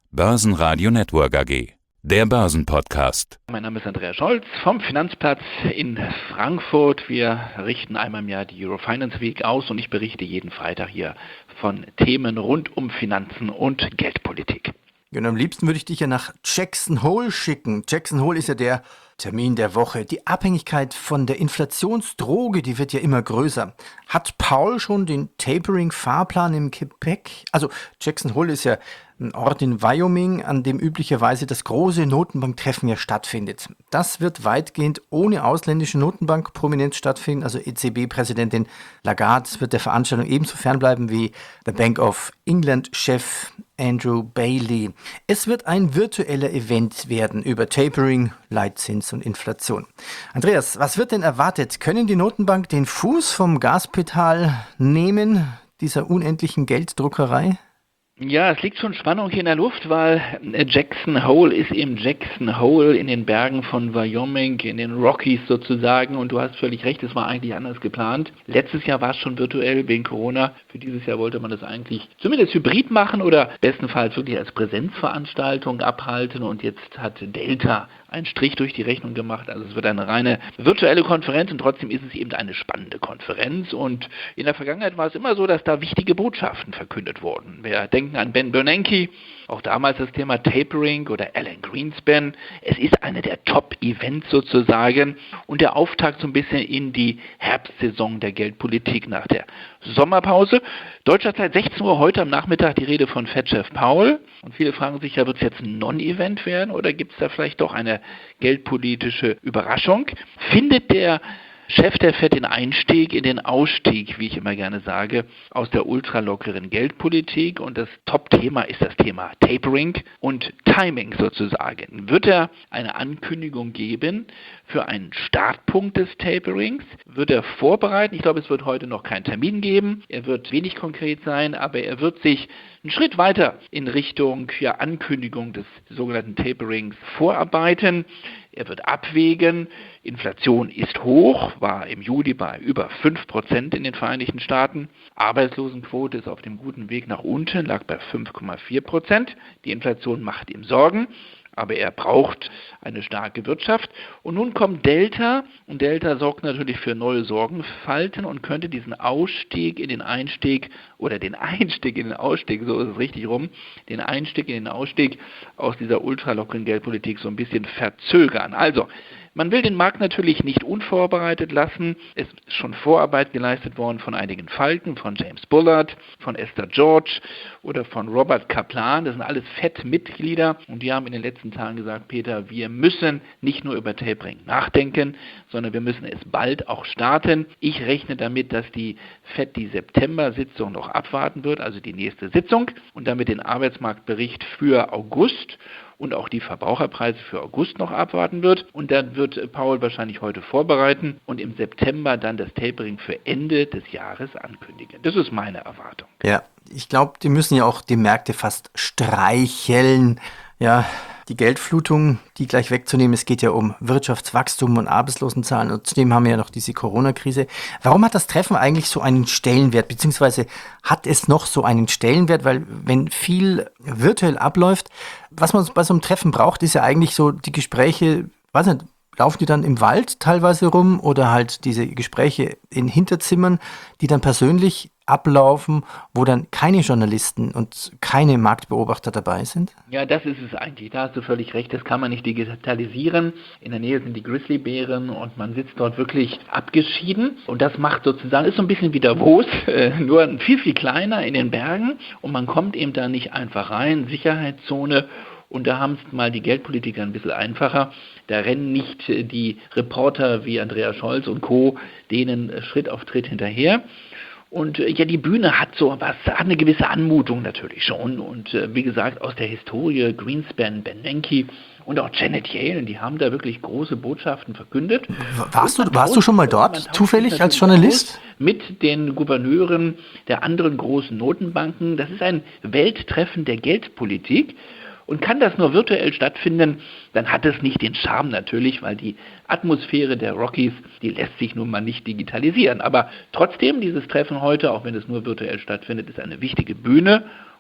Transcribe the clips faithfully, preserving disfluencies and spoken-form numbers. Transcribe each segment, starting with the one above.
Börsenradio Network A G. Der Börsenpodcast. Mein Name ist Andreas Scholz vom Finanzplatz in Frankfurt. Wir richten einmal im Jahr die Eurofinance Week aus und ich berichte jeden Freitag hier von Themen rund um Finanzen und Geldpolitik. Genau, am liebsten würde ich dich ja nach Jackson Hole schicken. Jackson Hole ist ja der Termin der Woche. Die Abhängigkeit von der Inflationsdroge, die wird ja immer größer. Hat Paul schon den Tapering-Fahrplan im Gepäck? Also Jackson Hole ist ja ein Ort in Wyoming, an dem üblicherweise das große Notenbanktreffen ja stattfindet. Das wird weitgehend ohne ausländische Notenbankprominenz stattfinden. Also E Z B-Präsidentin Lagarde wird der Veranstaltung ebenso fernbleiben wie der Bank of England-Chef Andrew Bailey. Es wird ein virtueller Event werden über Tapering, Leitzins und Inflation. Andreas, was wird denn erwartet? Können die Notenbank den Fuß vom Gaspedal nehmen, dieser unendlichen Gelddruckerei? Ja, es liegt schon Spannung hier in der Luft, weil Jackson Hole ist eben Jackson Hole in den Bergen von Wyoming, in den Rockies sozusagen. Und du hast völlig recht, es war eigentlich anders geplant. Letztes Jahr war es schon virtuell wegen Corona. Für dieses Jahr wollte man das eigentlich zumindest hybrid machen oder bestenfalls wirklich als Präsenzveranstaltung abhalten. Und jetzt hat Delta einen Strich durch die Rechnung gemacht. Also es wird eine reine virtuelle Konferenz und trotzdem ist es eben eine spannende Konferenz. Und in der Vergangenheit war es immer so, dass da wichtige Botschaften verkündet wurden. Wir denken an Ben Bernanke, auch damals das Thema Tapering oder Alan Greenspan. Es ist eine der Top-Events sozusagen und der Auftakt so ein bisschen in die Herbstsaison der Geldpolitik nach der Sommerpause. Deutscher Zeit sechzehn Uhr heute am Nachmittag die Rede von Fed-Chef Powell. Und viele fragen sich ja, wird es jetzt ein Non-Event werden oder gibt es da vielleicht doch eine geldpolitische Überraschung? Findet der Chef der Fed den Einstieg in den Ausstieg, wie ich immer gerne sage, aus der ultralockeren Geldpolitik und das Top-Thema ist das Thema Tapering und Timing sozusagen. Wird er eine Ankündigung geben für einen Startpunkt des Taperings? Wird er vorbereiten? Ich glaube, es wird heute noch keinen Termin geben. Er wird wenig konkret sein, aber er wird sich einen Schritt weiter in Richtung ja, Ankündigung des sogenannten Taperings vorarbeiten. Er wird abwägen, Inflation ist hoch, war im Juli bei über fünf Prozent in den Vereinigten Staaten. Arbeitslosenquote ist auf dem guten Weg nach unten, lag bei fünf Komma vier Prozent. Die Inflation macht ihm Sorgen, aber er braucht eine starke Wirtschaft. Und nun kommt Delta und Delta sorgt natürlich für neue Sorgenfalten und könnte diesen Ausstieg in den Einstieg oder den Einstieg in den Ausstieg, so ist es richtig rum, den Einstieg in den Ausstieg aus dieser ultralockeren Geldpolitik so ein bisschen verzögern. Also, man will den Markt natürlich nicht unvorbereitet lassen. Es ist schon Vorarbeit geleistet worden von einigen Falken, von James Bullard, von Esther George oder von Robert Kaplan. Das sind alles Fed-Mitglieder und die haben in den letzten Tagen gesagt, Peter, wir müssen nicht nur über Tapering nachdenken, sondern wir müssen es bald auch starten. Ich rechne damit, dass die Fed die September-Sitzung noch abwarten wird, also die nächste Sitzung und damit den Arbeitsmarktbericht für August und auch die Verbraucherpreise für August noch abwarten wird. Und dann wird Powell wahrscheinlich heute vorbereiten und im September dann das Tapering für Ende des Jahres ankündigen. Das ist meine Erwartung. Ja, ich glaube, die müssen ja auch die Märkte fast streicheln. Ja, die Geldflutung, die gleich wegzunehmen. Es geht ja um Wirtschaftswachstum und Arbeitslosenzahlen und zudem haben wir ja noch diese Corona-Krise. Warum hat das Treffen eigentlich so einen Stellenwert, beziehungsweise hat es noch so einen Stellenwert? Weil wenn viel virtuell abläuft, was man bei so einem Treffen braucht, ist ja eigentlich so die Gespräche, weiß nicht, laufen die dann im Wald teilweise rum oder halt diese Gespräche in Hinterzimmern, die dann persönlich ablaufen, wo dann keine Journalisten und keine Marktbeobachter dabei sind? Ja, das ist es eigentlich. Da hast du völlig recht. Das kann man nicht digitalisieren. In der Nähe sind die Grizzlybären und man sitzt dort wirklich abgeschieden. Und das macht sozusagen, ist so ein bisschen wie Davos, äh, nur viel, viel kleiner in den Bergen. Und man kommt eben da nicht einfach rein. Sicherheitszone. Und da haben es mal die Geldpolitiker ein bisschen einfacher. Da rennen nicht die Reporter wie Andreas Scholz und Co. denen Schritt auf Schritt hinterher. Und äh, ja, die Bühne hat so was, hat eine gewisse Anmutung natürlich schon. Und äh, wie gesagt, aus der Historie, Greenspan, Bernanke und auch Janet Yellen, die haben da wirklich große Botschaften verkündet. Warst du, warst du schon mal dort, zufällig als Journalist? Mit den Gouverneuren der anderen großen Notenbanken. Das ist ein Welttreffen der Geldpolitik. Und kann das nur virtuell stattfinden, dann hat es nicht den Charme natürlich, weil die Atmosphäre der Rockies, die lässt sich nun mal nicht digitalisieren. Aber trotzdem, dieses Treffen heute, auch wenn es nur virtuell stattfindet, ist eine wichtige Bühne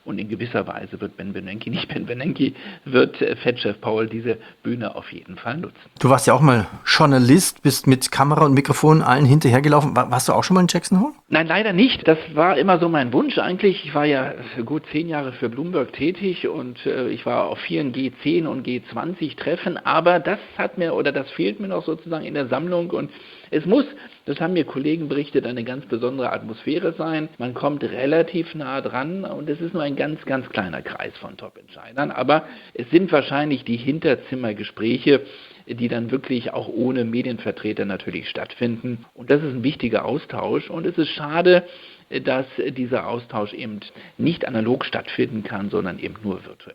Und in gewisser Weise wird Ben Bernanke, nicht Ben Bernanke, wird Fed-Chef Powell diese Bühne auf jeden Fall nutzen. Du warst ja auch mal Journalist, bist mit Kamera und Mikrofon allen hinterhergelaufen. War, warst du auch schon mal in Jackson Hole? Nein, leider nicht. Das war immer so mein Wunsch eigentlich. Ich war ja für gut zehn Jahre für Bloomberg tätig und äh, ich war auf vielen G zehn und G zwanzig Treffen, aber das hat mir oder das fehlt mir noch sozusagen in der Sammlung und es muss, das haben mir Kollegen berichtet, eine ganz besondere Atmosphäre sein. Man kommt relativ nah dran und es ist nur ein ganz, ganz kleiner Kreis von Top-Entscheidern. Aber es sind wahrscheinlich die Hinterzimmergespräche, die dann wirklich auch ohne Medienvertreter natürlich stattfinden. Und das ist ein wichtiger Austausch. Und es ist schade, dass dieser Austausch eben nicht analog stattfinden kann, sondern eben nur virtuell.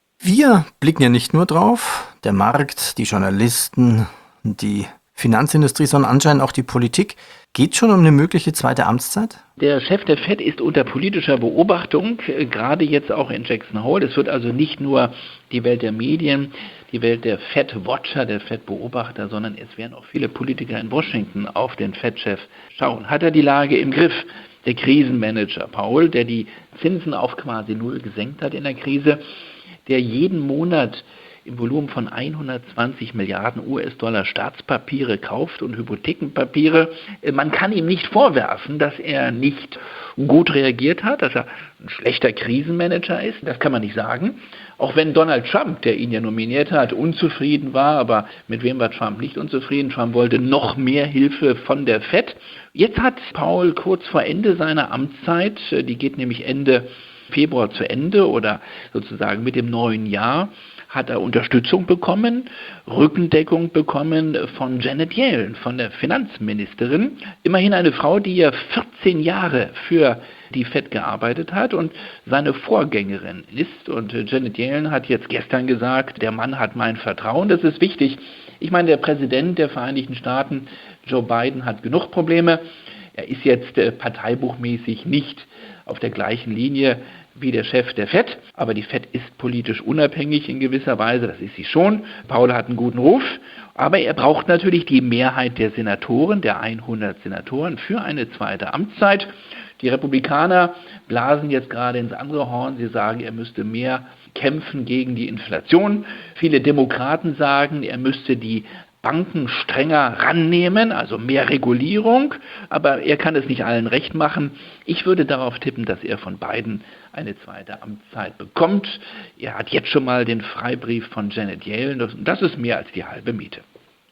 Wir blicken ja nicht nur drauf, der Markt, die Journalisten, die Finanzindustrie, sondern anscheinend auch die Politik. Geht es schon um eine mögliche zweite Amtszeit? Der Chef der Fed ist unter politischer Beobachtung, gerade jetzt auch in Jackson Hole. Es wird also nicht nur die Welt der Medien, die Welt der Fed-Watcher, der Fed-Beobachter, sondern es werden auch viele Politiker in Washington auf den Fed-Chef schauen. Hat er die Lage im Griff? Der Krisenmanager Powell, der die Zinsen auf quasi null gesenkt hat in der Krise, der jeden Monat im Volumen von hundertzwanzig Milliarden U S-Dollar Staatspapiere kauft und Hypothekenpapiere. Man kann ihm nicht vorwerfen, dass er nicht gut reagiert hat, dass er ein schlechter Krisenmanager ist. Das kann man nicht sagen. Auch wenn Donald Trump, der ihn ja nominiert hat, unzufrieden war, aber mit wem war Trump nicht unzufrieden? Trump wollte noch mehr Hilfe von der Fed. Jetzt hat Powell kurz vor Ende seiner Amtszeit, die geht nämlich Ende Februar zu Ende oder sozusagen mit dem neuen Jahr, hat er Unterstützung bekommen, Rückendeckung bekommen von Janet Yellen, von der Finanzministerin. Immerhin eine Frau, die ja vierzehn Jahre für die Fed gearbeitet hat und seine Vorgängerin ist. Und Janet Yellen hat jetzt gestern gesagt, der Mann hat mein Vertrauen, das ist wichtig. Ich meine, der Präsident der Vereinigten Staaten, Joe Biden, hat genug Probleme. Er ist jetzt äh, parteibuchmäßig nicht auf der gleichen Linie wie der Chef der Fed, aber die Fed ist politisch unabhängig in gewisser Weise, das ist sie schon. Powell hat einen guten Ruf, aber er braucht natürlich die Mehrheit der Senatoren, der hundert Senatoren für eine zweite Amtszeit. Die Republikaner blasen jetzt gerade ins andere Horn, sie sagen, er müsste mehr kämpfen gegen die Inflation. Viele Demokraten sagen, er müsste die Banken strenger rannehmen, also mehr Regulierung, aber er kann es nicht allen recht machen. Ich würde darauf tippen, dass er von beiden eine zweite Amtszeit bekommt. Er hat jetzt schon mal den Freibrief von Janet Yellen, das ist mehr als die halbe Miete.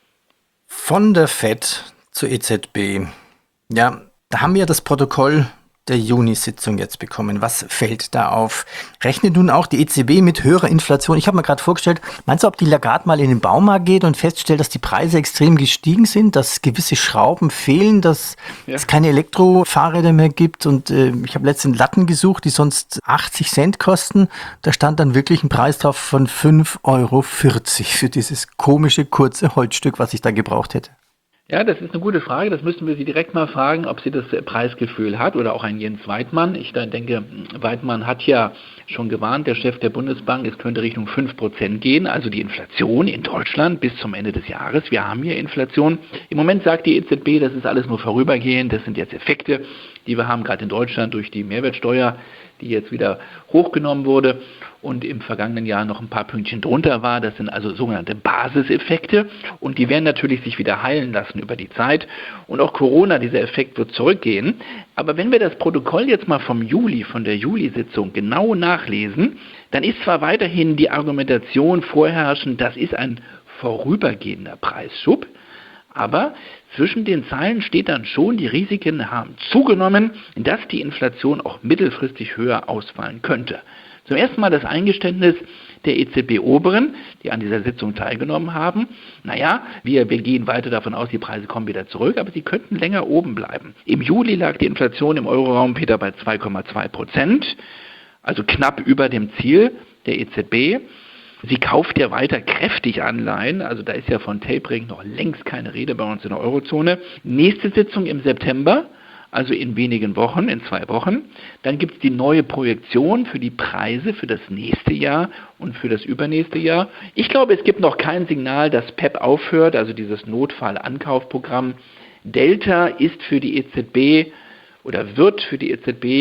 Von der Fed zur E Z B. Ja, da haben wir das Protokoll der Juni-Sitzung jetzt bekommen. Was fällt da auf? Rechnet nun auch die E Z B mit höherer Inflation? Ich habe mir gerade vorgestellt, meinst du, ob die Lagarde mal in den Baumarkt geht und feststellt, dass die Preise extrem gestiegen sind, dass gewisse Schrauben fehlen, dass ja. es keine Elektrofahrräder mehr gibt und äh, ich habe letztens Latten gesucht, die sonst achtzig Cent kosten. Da stand dann wirklich ein Preis drauf von fünf Euro vierzig für dieses komische, kurze Holzstück, was ich da gebraucht hätte. Ja, das ist eine gute Frage. Das müssten wir Sie direkt mal fragen, ob sie das Preisgefühl hat oder auch ein Jens Weidmann. Ich denke, Weidmann hat ja schon gewarnt, der Chef der Bundesbank, es könnte Richtung fünf Prozent gehen, also die Inflation in Deutschland bis zum Ende des Jahres. Wir haben hier Inflation. Im Moment sagt die E Z B, das ist alles nur vorübergehend. Das sind jetzt Effekte, die wir haben, gerade in Deutschland durch die Mehrwertsteuer, die jetzt wieder hochgenommen wurde und im vergangenen Jahr noch ein paar Pünktchen drunter war. Das sind also sogenannte Basiseffekte und die werden natürlich sich wieder heilen lassen über die Zeit. Und auch Corona, dieser Effekt wird zurückgehen. Aber wenn wir das Protokoll jetzt mal vom Juli, von der Juli-Sitzung genau nachlesen, dann ist zwar weiterhin die Argumentation vorherrschend, das ist ein vorübergehender Preisschub, aber zwischen den Zeilen steht dann schon, die Risiken haben zugenommen, dass die Inflation auch mittelfristig höher ausfallen könnte. Zum ersten Mal das Eingeständnis der E Z B-Oberen, die an dieser Sitzung teilgenommen haben. Naja, wir, wir gehen weiter davon aus, die Preise kommen wieder zurück, aber sie könnten länger oben bleiben. Im Juli lag die Inflation im Euroraum, Peter, bei zwei Komma zwei Prozent, also knapp über dem Ziel der E Z B. Sie kauft ja weiter kräftig Anleihen, also da ist ja von Tapering noch längst keine Rede bei uns in der Eurozone. Nächste Sitzung im September, also in wenigen Wochen, in zwei Wochen. Dann gibt es die neue Projektion für die Preise für das nächste Jahr und für das übernächste Jahr. Ich glaube, es gibt noch kein Signal, dass P E P aufhört, also dieses Notfallankaufprogramm. Delta ist für die E Z B oder wird für die E Z B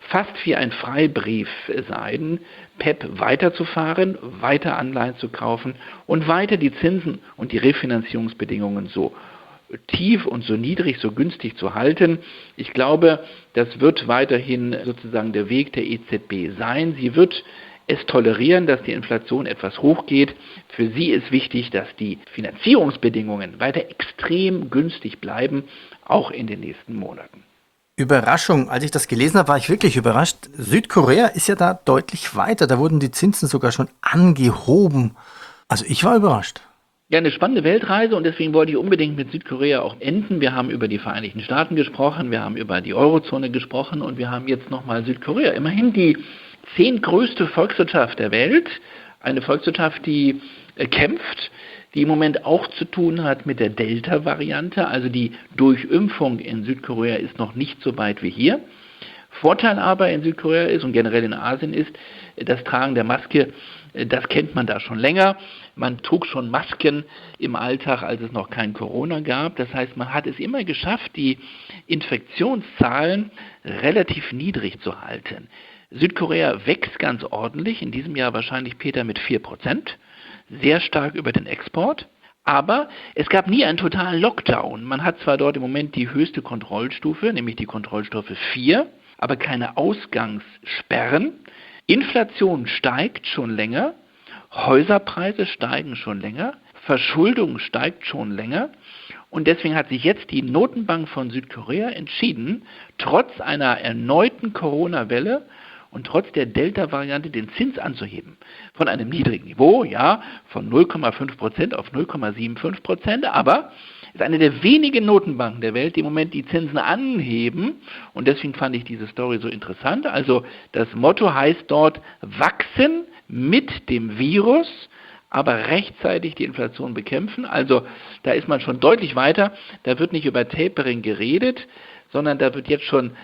fast wie ein Freibrief sein, P E P weiterzufahren, weiter Anleihen zu kaufen und weiter die Zinsen und die Refinanzierungsbedingungen so tief und so niedrig, so günstig zu halten. Ich glaube, das wird weiterhin sozusagen der Weg der E Z B sein. Sie wird es tolerieren, dass die Inflation etwas hochgeht. Für sie ist wichtig, dass die Finanzierungsbedingungen weiter extrem günstig bleiben, auch in den nächsten Monaten. Überraschung, als ich das gelesen habe, war ich wirklich überrascht. Südkorea ist ja da deutlich weiter, da wurden die Zinsen sogar schon angehoben. Also ich war überrascht. Ja, eine spannende Weltreise und deswegen wollte ich unbedingt mit Südkorea auch enden. Wir haben über die Vereinigten Staaten gesprochen, wir haben über die Eurozone gesprochen und wir haben jetzt nochmal Südkorea. Immerhin die zehntgrößte Volkswirtschaft der Welt, eine Volkswirtschaft, die äh, kämpft, die im Moment auch zu tun hat mit der Delta-Variante, also die Durchimpfung in Südkorea ist noch nicht so weit wie hier. Vorteil aber in Südkorea ist und generell in Asien ist, das Tragen der Maske, das kennt man da schon länger. Man trug schon Masken im Alltag, als es noch kein Corona gab. Das heißt, man hat es immer geschafft, die Infektionszahlen relativ niedrig zu halten. Südkorea wächst ganz ordentlich, in diesem Jahr wahrscheinlich, Peter, mit vier Prozent, sehr stark über den Export. Aber es gab nie einen totalen Lockdown. Man hat zwar dort im Moment die höchste Kontrollstufe, nämlich die Kontrollstufe vier, aber keine Ausgangssperren. Inflation steigt schon länger, Häuserpreise steigen schon länger, Verschuldung steigt schon länger. Und deswegen hat sich jetzt die Notenbank von Südkorea entschieden, trotz einer erneuten Corona-Welle und trotz der Delta-Variante den Zins anzuheben. Von einem niedrigen Niveau, ja, von null Komma fünf Prozent auf null Komma fünfundsiebzig Prozent, aber es ist eine der wenigen Notenbanken der Welt, die im Moment die Zinsen anheben. Und deswegen fand ich diese Story so interessant. Also das Motto heißt dort, wachsen mit dem Virus, aber rechtzeitig die Inflation bekämpfen. Also da ist man schon deutlich weiter. Da wird nicht über Tapering geredet, sondern da wird jetzt schon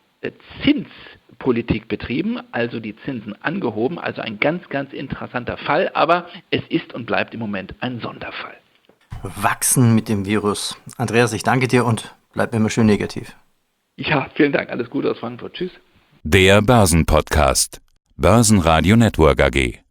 Zinspolitik betrieben, also die Zinsen angehoben. Also ein ganz, ganz interessanter Fall. Aber es ist und bleibt im Moment ein Sonderfall. Wachsen mit dem Virus. Andreas, ich danke dir und bleib immer schön negativ. Ja, vielen Dank. Alles Gute aus Frankfurt. Tschüss. Der Börsenpodcast. Börsenradio Network A G.